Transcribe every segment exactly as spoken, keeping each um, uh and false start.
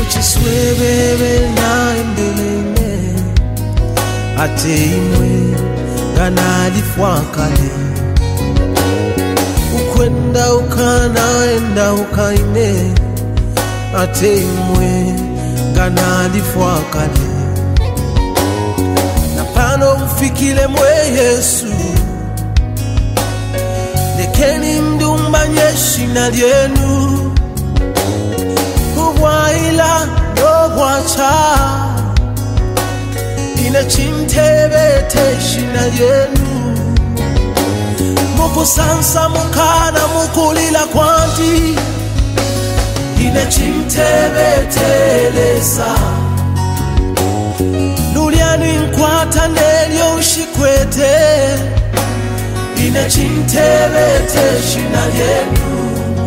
Uchiswebebe na mbelene ate imwe ganalifwakale ukwenda ukanaenda ukaine ate imwe ganalifwakale na pano ufikile mwe Yesu lekeni mdumba nyeshina lyenu Waila no wacha ina chintebe shina yenu mukusansa mukana mukulila kwanti ina chintebe telesa luliani nkwata nelyo ushikwete ina chintebe shina yenu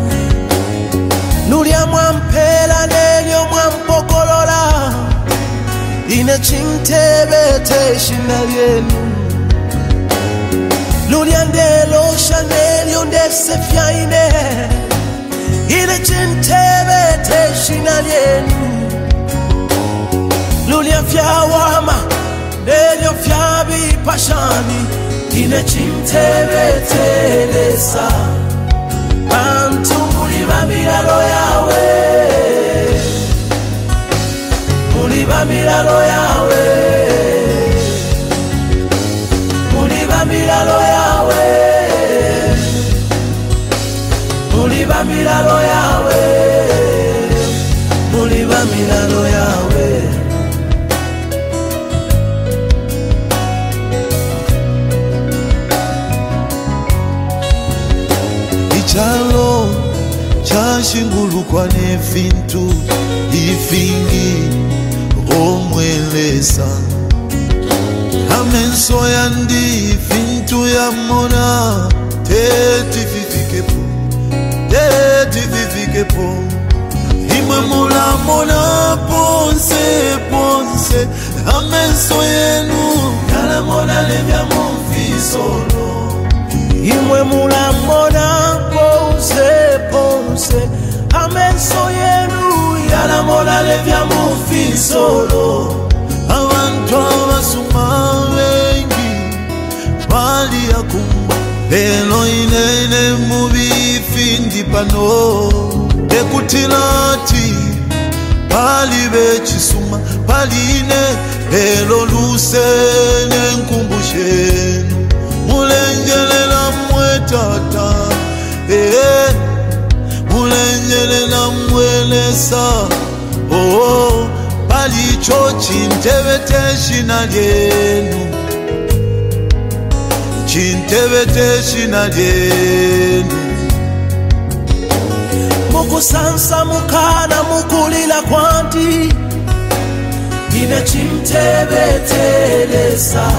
Nulia mwampela nelyo mwampokolola Ine chintebe shina yenu Nulia ndelo shanelyo ndese fyaine Ine chintebe shina yenu Nulia fyawama nelyo fyabi pashani Ine chintebe telesa Bantu muliba milalo yawe Muliba milalo yawe Muliba milalo yawe Muliba milalo yawe Muliba milalo yawe Ichalo chashingulukwa nefintu ifingi omwelesa amenso yandi fintu ya mona teti fifikepo teti fifikepo imwe mula mona ponse ponse amenso yenu yala mona levya mufisolo imwe mula mona ponse ponse amenso yenu yala mona levya mufisolo abantu abasuma bengi bali yakumba lelo inene mubifindi pano ekutilati bali bechisuma baline lelo lusene nkumbushenu mulengelela mwetata eh mulengelela mwelesa oh bali chochi ntebete shina lyenu chintebete shina lyenu mukusansa mukana mukulila kwanti ine chintebete lesa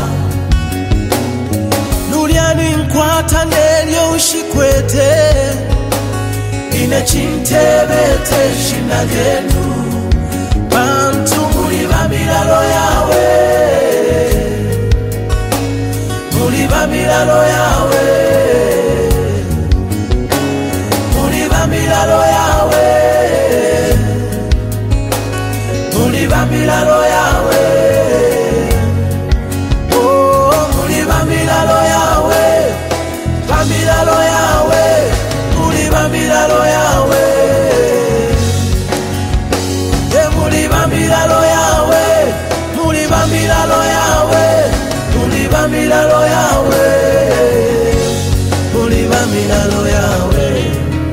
Nuliani nkwata nelyo ushikwete Ine chintebete shina lyenu Bantu muliba milalo yawe Muliba milalo yawe Muliba milalo yawe Muliba milalo yawe Oh muliba milalo yawe Milalo yawe Muliba milalo yawe E muliba milalo yawe Muliba milalo yawe Muliba milalo yawe Muliba milalo yawe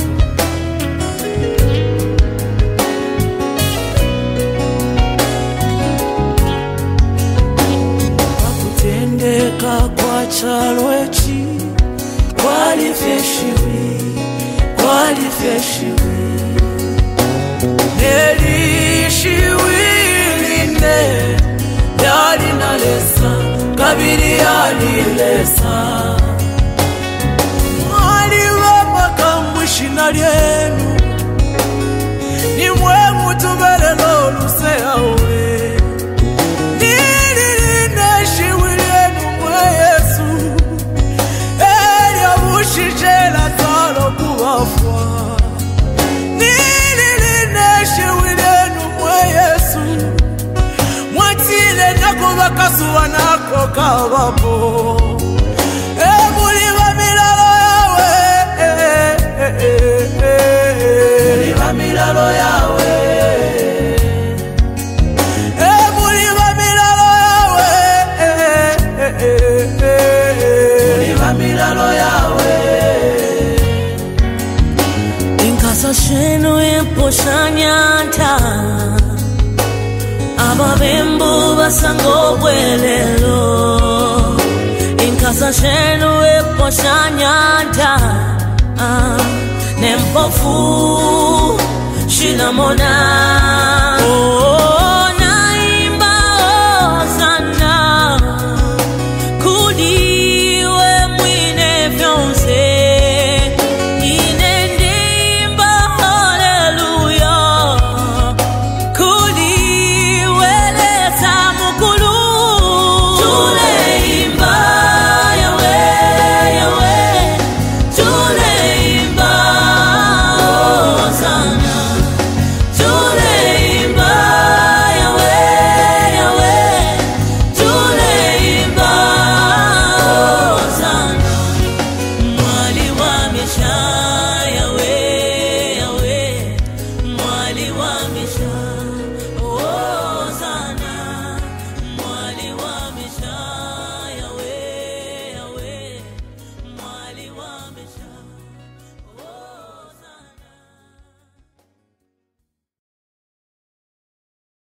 Wakutendeka kwa chalwechi Qualifeshiwi, qualifeshiwi Nelishiwi line Yali na lesa, kabiri yali lesa Mwali wapa kambushina lyenu Ni mwe mutubele loluse yawe Nili line shiwi lyenu mwe Yesu Shijela talo kuwafwa Nili lineshe wilenu mwe kabapo e muliba milalo yawe muliba milalo yawe e muliba milalo yawe muliba milalo yawe inkasa shenu imposhanyanta ababembu basango bwelelo inkasa shenu imposhanyanta nempofu shilamona